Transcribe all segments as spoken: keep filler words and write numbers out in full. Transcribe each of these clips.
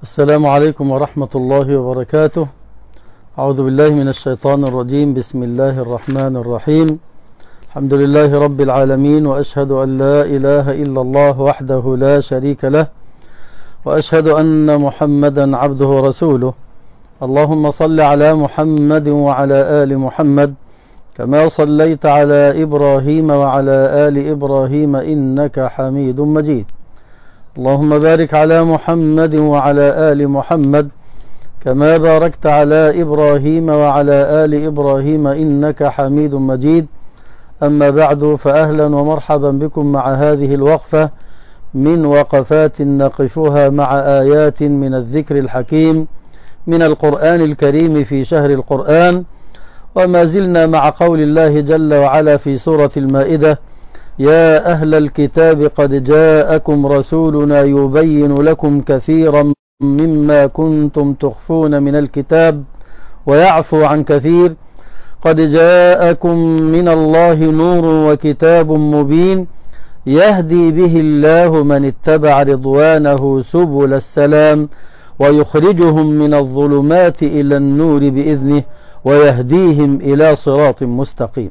السلام عليكم ورحمة الله وبركاته. أعوذ بالله من الشيطان الرجيم. بسم الله الرحمن الرحيم. الحمد لله رب العالمين، وأشهد أن لا إله إلا الله وحده لا شريك له، وأشهد أن محمدا عبده ورسوله. اللهم صل على محمد وعلى آل محمد كما صليت على إبراهيم وعلى آل إبراهيم إنك حميد مجيد. اللهم بارك على محمد وعلى آل محمد كما باركت على إبراهيم وعلى آل إبراهيم إنك حميد مجيد. أما بعد، فأهلا ومرحبا بكم مع هذه الوقفة من وقفات نقفها مع آيات من الذكر الحكيم من القرآن الكريم في شهر القرآن. وما زلنا مع قول الله جل وعلا في سورة المائدة: يا أهل الكتاب قد جاءكم رسولنا يبين لكم كثيرا مما كنتم تخفون من الكتاب ويعفو عن كثير، قد جاءكم من الله نور وكتاب مبين يهدي به الله من اتبع رضوانه سبل السلام ويخرجهم من الظلمات إلى النور بإذنه ويهديهم إلى صراط مستقيم.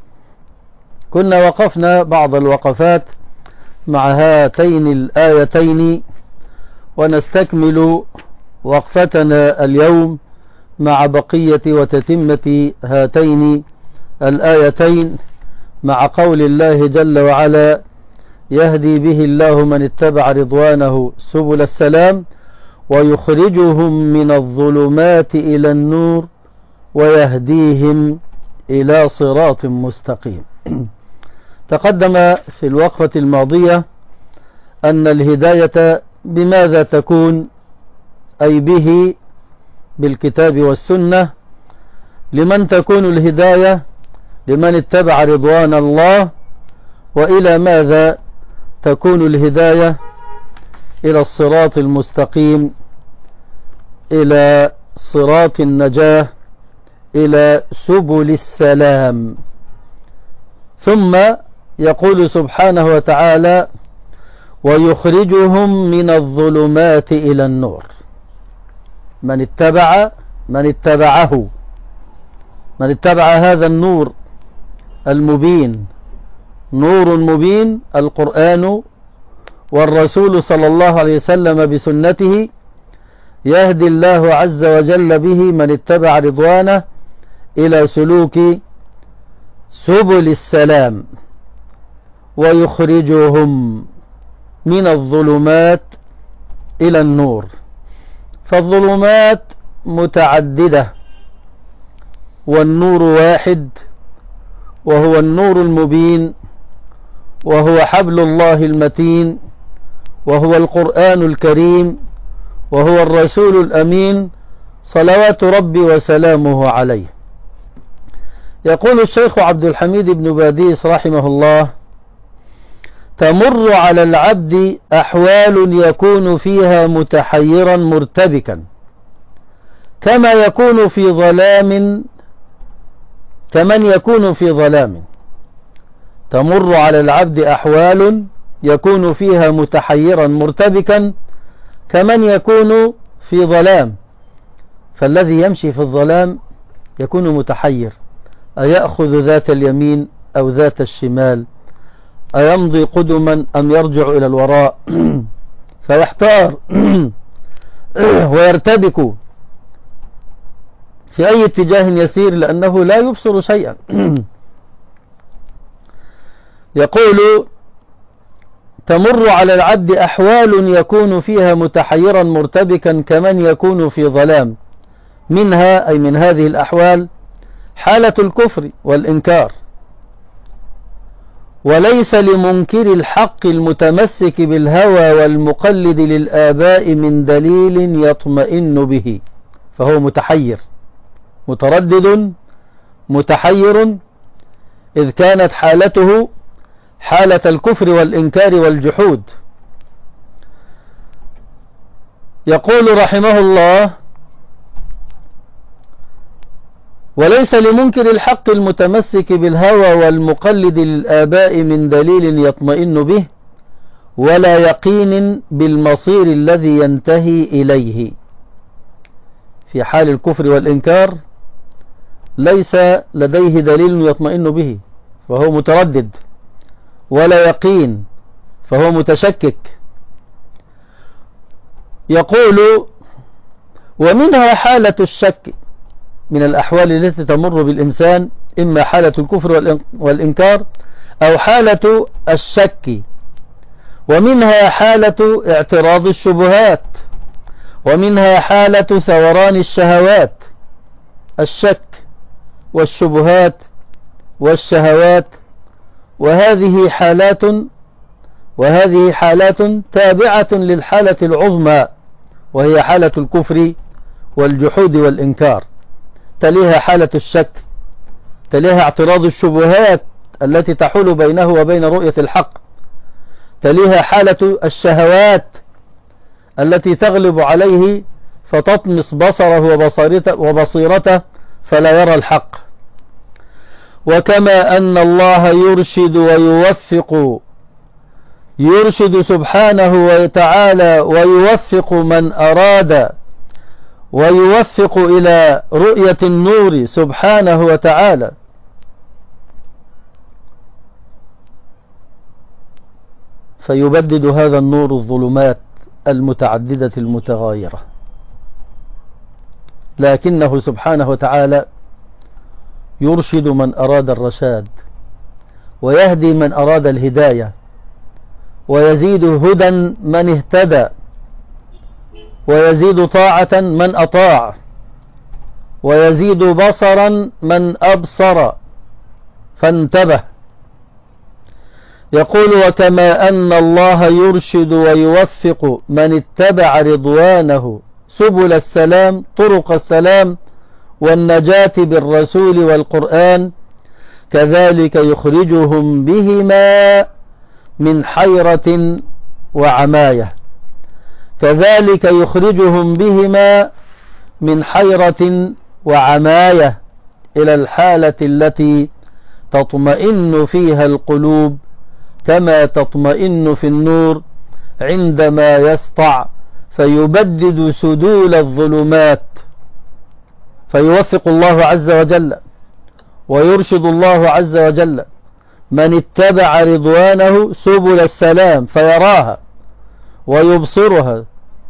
كنا وقفنا بعض الوقفات مع هاتين الآيتين، ونستكمل وقفتنا اليوم مع بقية وتتمة هاتين الآيتين مع قول الله جل وعلا: يهدي به الله من اتبع رضوانه سبل السلام ويخرجهم من الظلمات إلى النور ويهديهم إلى صراط مستقيم. تقدم في الوقفة الماضية أن الهداية بماذا تكون؟ أي به، بالكتاب والسنة. لمن تكون الهداية؟ لمن اتبع رضوان الله. وإلى ماذا تكون الهداية؟ إلى الصراط المستقيم، إلى صراط النجاة، إلى سبل السلام. ثم يقول سبحانه وتعالى: ويخرجهم من الظلمات إلى النور. من اتبع من اتبعه من اتبع هذا النور المبين، نور مبين القرآن والرسول صلى الله عليه وسلم بسنته، يهدي الله عز وجل به من اتبع رضوانه إلى سلوك سبل السلام، ويخرجهم من الظلمات إلى النور. فالظلمات متعددة والنور واحد، وهو النور المبين، وهو حبل الله المتين، وهو القرآن الكريم، وهو الرسول الأمين صلوات ربي وسلامه عليه. يقول الشيخ عبد الحميد بن باديس رحمه الله: تمر على العبد أحوال يكون فيها متحيرا مرتبكا، كما يكون في ظلام كمن يكون في ظلام. تمر على العبد أحوال يكون فيها متحيرا مرتبكا كمن يكون في ظلام. فالذي يمشي في الظلام يكون متحير: أيأخذ ذات اليمين أو ذات الشمال؟ أيمضي قدما أم يرجع إلى الوراء؟ فيحتار ويرتبك في أي اتجاه يسير، لأنه لا يبصر شيئا. يقول: تمر على العبد أحوال يكون فيها متحيرا مرتبكا كمن يكون في ظلام. منها، أي من هذه الأحوال، حالة الكفر والإنكار. وليس لمنكر الحق المتمسك بالهوى والمقلد للآباء من دليل يطمئن به، فهو متحير متردد متحير، إذ كانت حالته حالة الكفر والإنكار والجحود. يقول رحمه الله: وليس لمنكر الحق المتمسك بالهوى والمقلد للآباء من دليل يطمئن به، ولا يقين بالمصير الذي ينتهي إليه. في حال الكفر والإنكار ليس لديه دليل يطمئن به فهو متردد، ولا يقين فهو متشكك. يقول: ومنها حالة الشك من الأحوال التي تمر بالإنسان، إما حالة الكفر والإنكار أو حالة الشك، ومنها حالة اعتراض الشبهات، ومنها حالة ثوران الشهوات. الشك والشبهات والشهوات، وهذه حالات وهذه حالات تابعة للحالة العظمى، وهي حالة الكفر والجحود والإنكار. تليها حالة الشك، تليها اعتراض الشبهات التي تحول بينه وبين رؤية الحق، تليها حالة الشهوات التي تغلب عليه فتطمس بصره وبصيرته فلا يرى الحق. وكما أن الله يرشد ويوفق يرشد سبحانه وتعالى ويوفق من أراد، ويوفق إلى رؤية النور سبحانه وتعالى، فيبدد هذا النور الظلمات المتعددة المتغايرة. لكنه سبحانه وتعالى يرشد من أراد الرشاد، ويهدي من أراد الهداية، ويزيد هدى من اهتدى، ويزيد طاعة من أطاع، ويزيد بصرا من أبصر فانتبه. يقول: وكما أن الله يرشد ويوفق من اتبع رضوانه سبل السلام، طرق السلام والنجاة بالرسول والقرآن، كذلك يخرجهم بهما من حيرة وعماية كذلك يخرجهم بهما من حيرة وعماية إلى الحالة التي تطمئن فيها القلوب، كما تطمئن في النور عندما يسطع فيبدد سدول الظلمات. فيوفق الله عز وجل ويرشد الله عز وجل من اتبع رضوانه سبل السلام فيراها ويبصرها.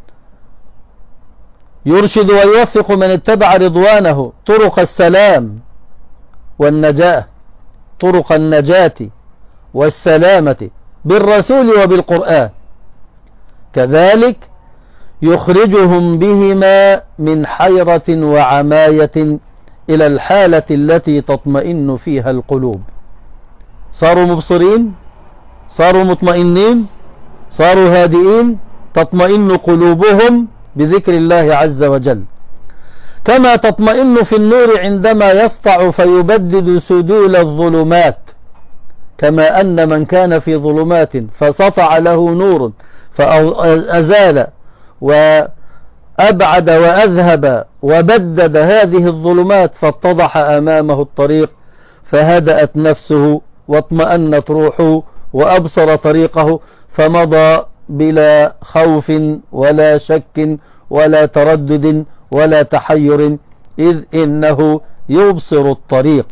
يرشد ويوفق من اتبع رضوانه طرق السلام والنجاة، طرق النجاة والسلامة بالرسول وبالقرآن، كذلك يخرجهم بهما من حيرة وعماية إلى الحالة التي تطمئن فيها القلوب. صاروا مبصرين، صاروا مطمئنين، صاروا هادئين، تطمئن قلوبهم بذكر الله عز وجل، كما تطمئن في النور عندما يسطع فيبدد سدول الظلمات. كما أن من كان في ظلمات فسطع له نور فأزال وأبعد وأذهب وبدد هذه الظلمات، فاتضح أمامه الطريق فهدأت نفسه واطمأنت روحه وأبصر طريقه، فمضى بلا خوف ولا شك ولا تردد ولا تحير، إذ إنه يبصر الطريق.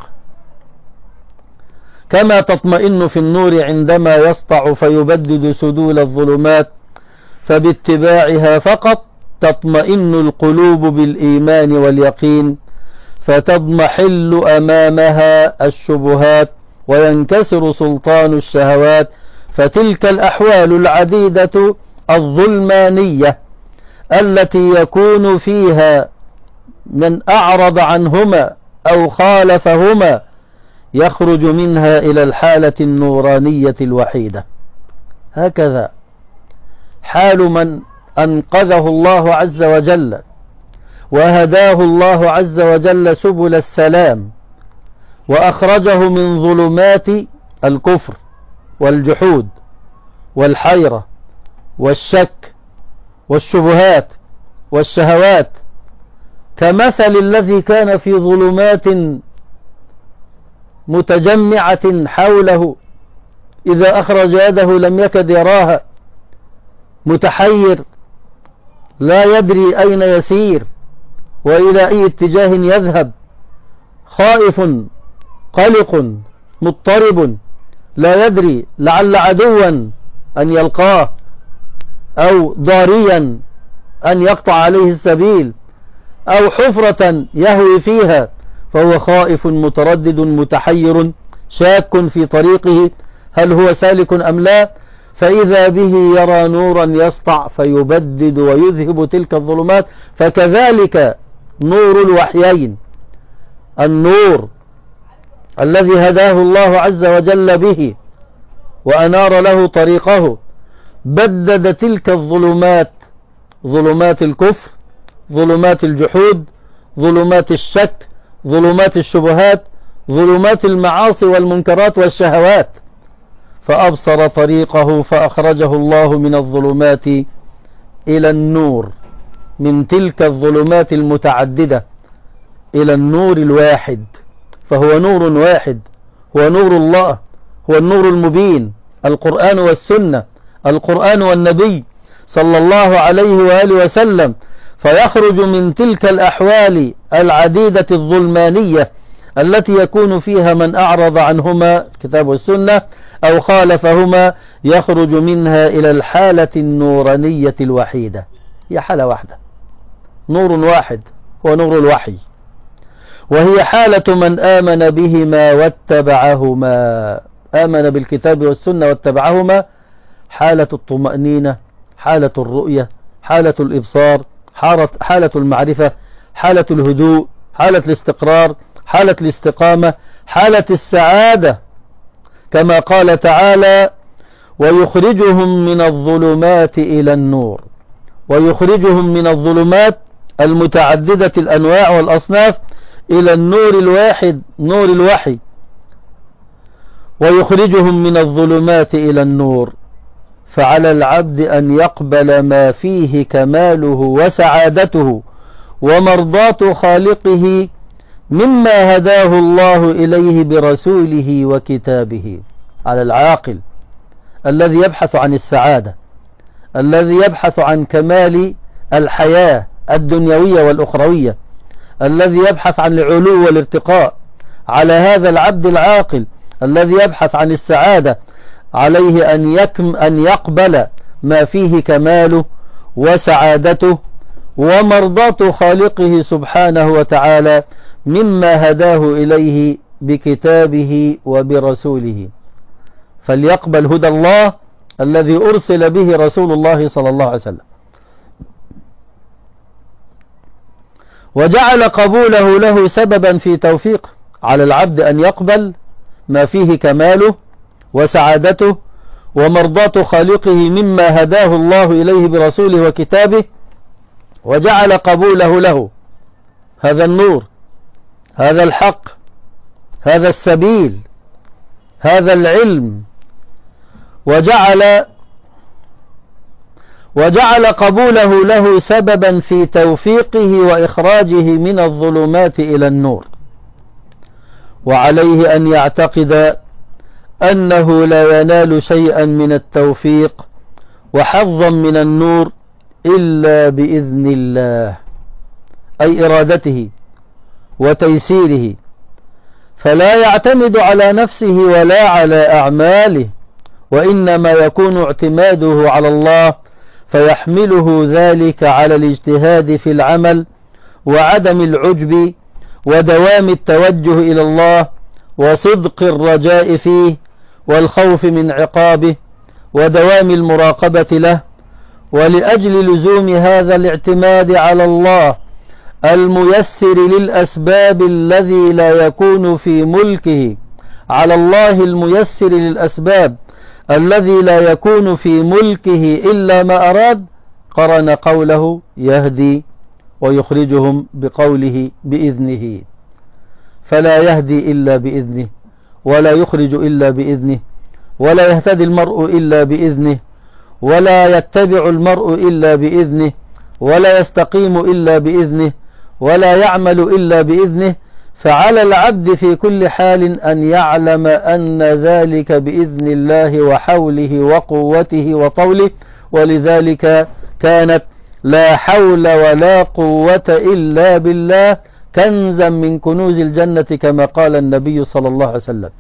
كما تطمئن في النور عندما يسطع فيبدد سدول الظلمات، فباتباعها فقط تطمئن القلوب بالإيمان واليقين، فتضمحل أمامها الشبهات وينكسر سلطان الشهوات. فتلك الأحوال العديدة الظلمانية التي يكون فيها من أعرض عنهما أو خالفهما يخرج منها إلى الحالة النورانية الوحيدة. هكذا حال من أنقذه الله عز وجل وهداه الله عز وجل سبل السلام، وأخرجه من ظلمات الكفر والجحود والحيرة والشك والشبهات والشهوات، كمثل الذي كان في ظلمات متجمعة حوله، إذا أخرج يده لم يكد يراها، متحير لا يدري أين يسير وإلى أي اتجاه يذهب، خائف قلق مضطرب لا يدري لعل عدوا أن يلقاه أو ضاريا أن يقطع عليه السبيل أو حفرة يهوي فيها، فهو خائف متردد متحير شاك في طريقه هل هو سالك أم لا، فإذا به يرى نورا يسطع فيبدد ويذهب تلك الظلمات. فكذلك نور الوحيين، النور الذي هداه الله عز وجل به وأنار له طريقه، بدد تلك الظلمات، ظلمات الكفر، ظلمات الجحود، ظلمات الشك، ظلمات الشبهات، ظلمات المعاصي والمنكرات والشهوات، فأبصر طريقه فأخرجه الله من الظلمات إلى النور، من تلك الظلمات المتعددة إلى النور الواحد، فهو نور واحد، هو نور الله، هو النور المبين، القرآن والسنة، القرآن والنبي صلى الله عليه وآله وسلم، فيخرج من تلك الأحوال العديدة الظلمانية التي يكون فيها من أعرض عنهما الكتاب والسنة أو خالفهما، يخرج منها إلى الحالة النورانية الوحيدة، هي حالة واحدة، نور واحد هو نور الوحي، وهي حالة من آمن بهما واتبعهما، آمن بالكتاب والسنة واتبعهما، حالة الطمأنينة، حالة الرؤية، حالة الإبصار، حالة المعرفة، حالة الهدوء، حالة الاستقرار، حالة الاستقامة، حالة السعادة، كما قال تعالى ويخرجهم من الظلمات إلى النور، ويخرجهم من الظلمات المتعددة الأنواع والأصناف إلى النور الواحد، نور الوحي، ويخرجهم من الظلمات إلى النور. فعلى العبد أن يقبل ما فيه كماله وسعادته ومرضاة خالقه مما هداه الله إليه برسوله وكتابه. على العاقل الذي يبحث عن السعادة، الذي يبحث عن كمال الحياة الدنيوية والأخروية، الذي يبحث عن العلو والارتقاء، على هذا العبد العاقل الذي يبحث عن السعادة عليه أن يكم أن يقبل ما فيه كماله وسعادته ومرضاة خالقه سبحانه وتعالى مما هداه إليه بكتابه وبرسوله، فليقبل هدى الله الذي أرسل به رسول الله صلى الله عليه وسلم. وجعل قبوله له سببا في توفيق على العبد أن يقبل ما فيه كماله وسعادته ومرضاة خالقه مما هداه الله إليه برسوله وكتابه، وجعل قبوله له هذا النور، هذا الحق، هذا السبيل، هذا العلم، وجعل وجعل قبوله له سببا في توفيقه وإخراجه من الظلمات إلى النور. وعليه أن يعتقد أنه لا ينال شيئا من التوفيق وحظا من النور إلا بإذن الله، أي إرادته وتيسيره، فلا يعتمد على نفسه ولا على أعماله، وإنما يكون اعتماده على الله، فيحمله ذلك على الاجتهاد في العمل وعدم العجب ودوام التوجه إلى الله وصدق الرجاء فيه والخوف من عقابه ودوام المراقبة له. ولأجل لزوم هذا الاعتماد على الله الميسر للأسباب الذي لا يكون في ملكه، على الله الميسر للأسباب الذي لا يكون في ملكه إلا ما أراد، قرن قوله يهدي ويخرجهم بقوله بإذنه، فلا يهدي إلا بإذنه، ولا يخرج إلا بإذنه، ولا يهتدي المرء إلا بإذنه، ولا يتبع المرء إلا بإذنه، ولا يستقيم إلا بإذنه، ولا يعمل إلا بإذنه. فعلى العبد في كل حال أن يعلم أن ذلك بإذن الله وحوله وقوته وطوله، ولذلك كانت لا حول ولا قوة إلا بالله كنزا من كنوز الجنة كما قال النبي صلى الله عليه وسلم.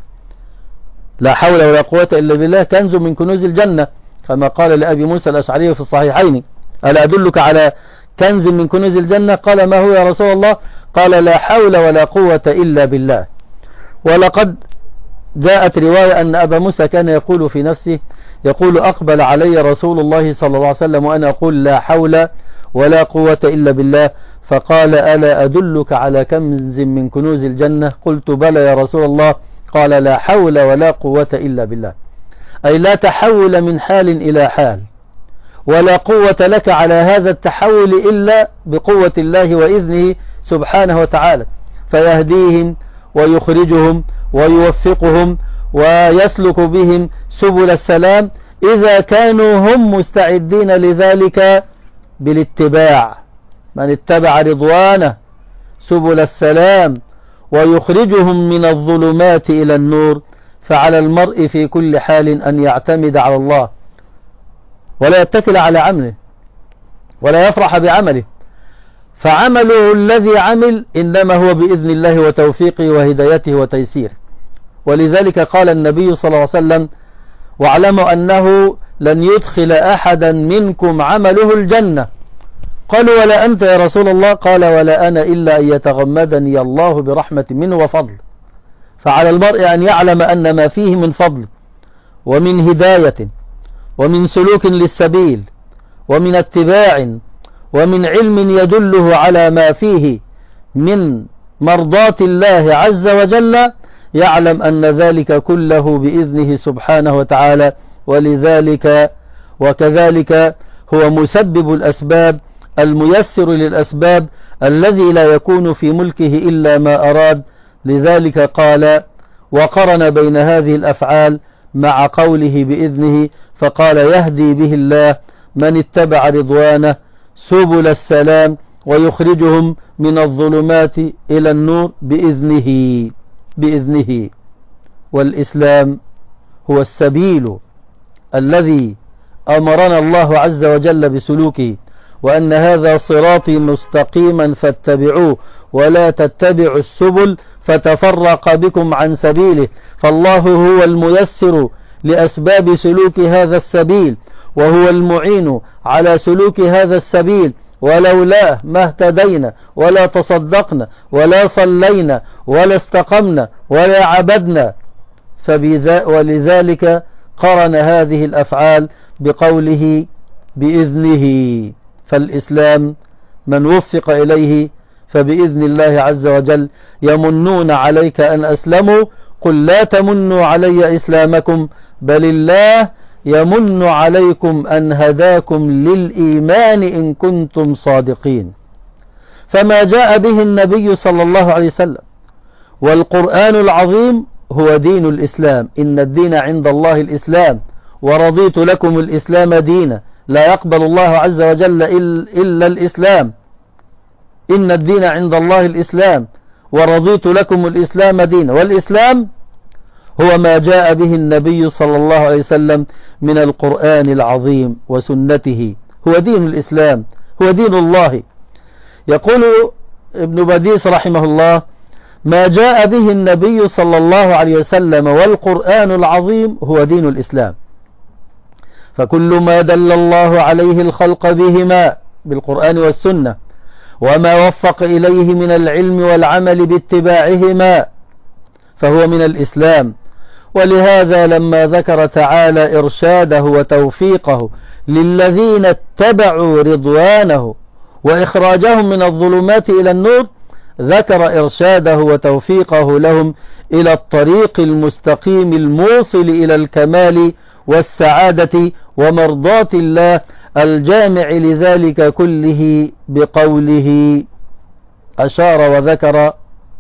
لا حول ولا قوة إلا بالله كنز من كنوز الجنة كما قال لأبي موسى الأشعري في الصحيحين: ألا أدلك على كنز من كنوز الجنة؟ قال: ما هو يا رسول الله؟ قال: لا حول ولا قوة إلا بالله. ولقد جاءت رواية أن أبا موسى كان يقول في نفسه، يقول: أقبل علي رسول الله صلى الله عليه وسلم وأنا أقول لا حول ولا قوة إلا بالله، فقال: ألا أدلك على كنز من كنوز الجنة؟ قلت: بلى يا رسول الله. قال: لا حول ولا قوة إلا بالله، أي لا تحول من حال إلى حال، ولا قوة لك على هذا التحول إلا بقوة الله وإذنه سبحانه وتعالى، فيهديهم ويخرجهم ويوفقهم ويسلك بهم سبل السلام إذا كانوا هم مستعدين لذلك بالاتباع. من اتبع رضوانه سبل السلام ويخرجهم من الظلمات إلى النور، فعلى المرء في كل حال أن يعتمد على الله ولا يتكل على عمله ولا يفرح بعمله، فعمله الذي عمل إنما هو بإذن الله وتوفيقه وهدايته وتيسيره. ولذلك قال النبي صلى الله عليه وسلم: واعلموا أنه لن يدخل أحدا منكم عمله الجنة. قالوا: ولا أنت يا رسول الله؟ قال: ولا أنا إلا أن يتغمدني الله برحمة منه وفضل. فعلى المرء أن يعلم أن ما فيه من فضل ومن هداية ومن سلوك للسبيل ومن اتباع ومن علم يدله على ما فيه من مرضاة الله عز وجل، يعلم أن ذلك كله بإذنه سبحانه وتعالى. ولذلك وكذلك هو مسبب الأسباب الميسر للأسباب الذي لا يكون في ملكه إلا ما أراد. لذلك قال وقرن بين هذه الأفعال مع قوله بإذنه، فقال: يهدي به الله من اتبع رضوانه سبل السلام ويخرجهم من الظلمات إلى النور بإذنه بإذنه. والإسلام هو السبيل الذي أمرنا الله عز وجل بسلوكه، وأن هذا صراطي مستقيما فاتبعوه ولا تتبعوا السبل فتفرق بكم عن سبيله. فالله هو الميسر لأسباب سلوك هذا السبيل، وهو المعين على سلوك هذا السبيل، ولولاه ما اهتدينا ولا تصدقنا ولا صلينا ولا استقمنا ولا عبدنا. ولذلك قرن هذه الأفعال بقوله بإذنه. فالإسلام من وفق إليه فبإذن الله عز وجل. يمنون عليك أن أسلموا، قل لا تمنوا علي إسلامكم بل الله يمن عليكم أن هداكم للإيمان إن كنتم صادقين. فما جاء به النبي صلى الله عليه وسلم والقرآن العظيم هو دين الإسلام. إن الدين عند الله الإسلام ورضيت لكم الإسلام دينا، لا يقبل الله عز وجل إلا الإسلام. إن الدين عند الله الإسلام ورضيت لكم الإسلام دينا. والإسلام هو ما جاء به النبي صلى الله عليه وسلم من القرآن العظيم وسنته، هو دين الإسلام، هو دين الله. يقول ابن بديس رحمه الله: ما جاء به النبي صلى الله عليه وسلم والقرآن العظيم هو دين الإسلام. فكل ما دل الله عليه الخلق بهما بالقرآن والسنة، وما وفق إليه من العلم والعمل باتباعهما، فهو من الإسلام. ولهذا لما ذكر تعالى إرشاده وتوفيقه للذين اتبعوا رضوانه وإخراجهم من الظلمات إلى النور، ذكر إرشاده وتوفيقه لهم إلى الطريق المستقيم الموصل إلى الكمال والسعادة ومرضاة الله الجامع لذلك كله بقوله، أشار وذكر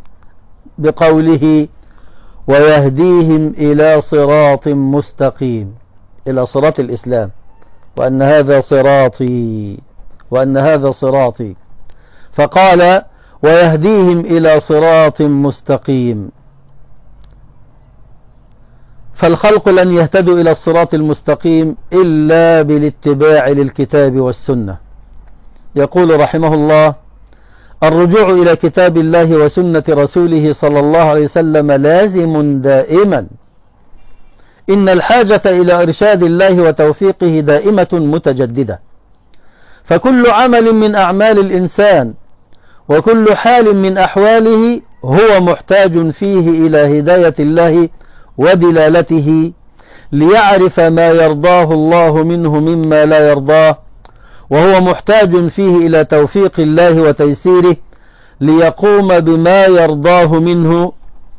بقوله: ويهديهم إلى صراط مستقيم، إلى صراط الإسلام، وأن هذا صراطي وأن هذا صراطي. فقال: ويهديهم إلى صراط مستقيم. فالخلق لن يهتدوا إلى الصراط المستقيم إلا بالاتباع للكتاب والسنة. يقول رحمه الله: الرجوع إلى كتاب الله وسنة رسوله صلى الله عليه وسلم لازم دائما. إن الحاجة إلى إرشاد الله وتوفيقه دائمة متجددة، فكل عمل من أعمال الإنسان وكل حال من أحواله هو محتاج فيه إلى هداية الله ودلالته ليعرف ما يرضاه الله منه مما لا يرضاه، وهو محتاج فيه إلى توفيق الله وتيسيره ليقوم بما يرضاه منه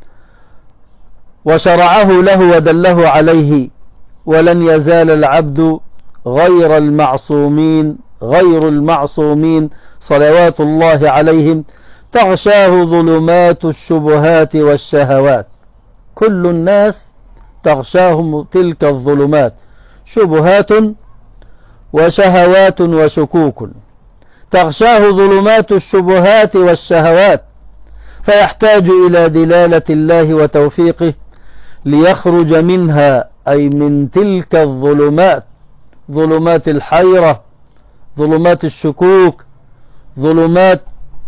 وشرعه له ودله عليه. ولن يزال العبد غير المعصومين غير المعصومين صلوات الله عليهم تغشاه ظلمات الشبهات والشهوات. كل الناس تغشاهم تلك الظلمات، شبهات وشهوات وشكوك. تغشاه ظلمات الشبهات والشهوات، فيحتاج إلى دلالة الله وتوفيقه ليخرج منها، أي من تلك الظلمات، ظلمات الحيرة، ظلمات الشكوك، ظلمات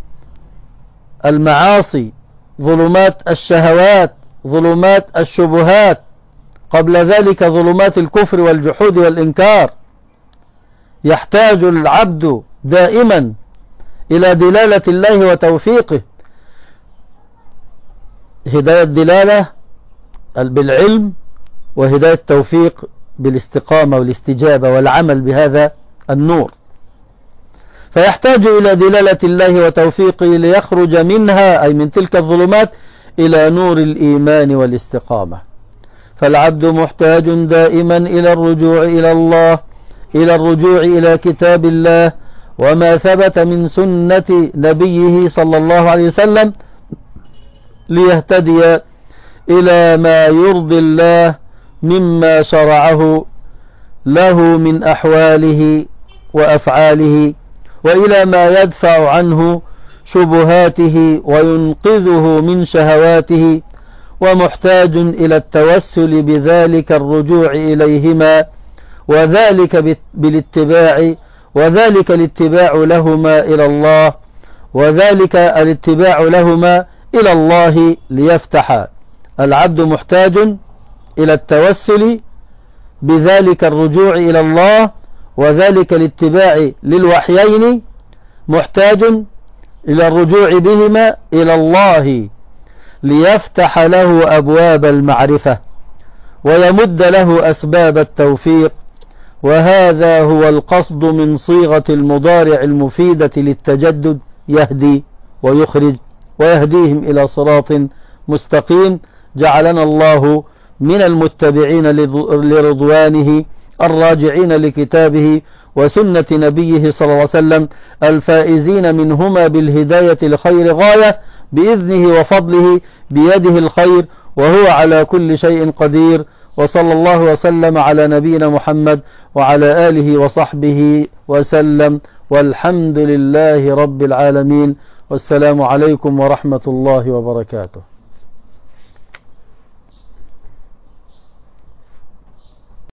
المعاصي، ظلمات الشهوات، ظلمات الشبهات، قبل ذلك ظلمات الكفر والجحود والإنكار. يحتاج العبد دائما إلى دلالة الله وتوفيقه، هداية دلالة بالعلم، وهداية توفيق بالاستقامة والاستجابة والعمل بهذا النور. فيحتاج إلى دلالة الله وتوفيقه ليخرج منها، أي من تلك الظلمات، إلى نور الإيمان والاستقامة. فالعبد محتاج دائما إلى الرجوع إلى الله، إلى الرجوع إلى كتاب الله وما ثبت من سنة نبيه صلى الله عليه وسلم ليهتدي إلى ما يرضي الله مما شرعه له من أحواله وأفعاله، وإلى ما يدفع عنه شبهاته وينقذه من شهواته، ومحتاج إلى التوسل بذلك الرجوع إليهما، وذلك بالاتباع وذلك الاتباع لهما إلى الله وذلك الاتباع لهما إلى الله ليفتح. العبد محتاج إلى التوسل بذلك الرجوع إلى الله وذلك الاتباع للوحيين، محتاج إلى الرجوع بهما إلى الله ليفتح له أبواب المعرفة ويمد له أسباب التوفيق. وهذا هو القصد من صيغة المضارع المفيدة للتجدد: يهدي ويخرج ويهديهم إلى صراط مستقيم. جعلنا الله من المتبعين لرضوانه الراجعين لكتابه وسنة نبيه صلى الله عليه وسلم، الفائزين منهما بالهداية لخير غاية بإذنه وفضله، بيده الخير وهو على كل شيء قدير. وصلى الله وسلم على نبينا محمد وعلى آله وصحبه وسلم، والحمد لله رب العالمين، والسلام عليكم ورحمة الله وبركاته.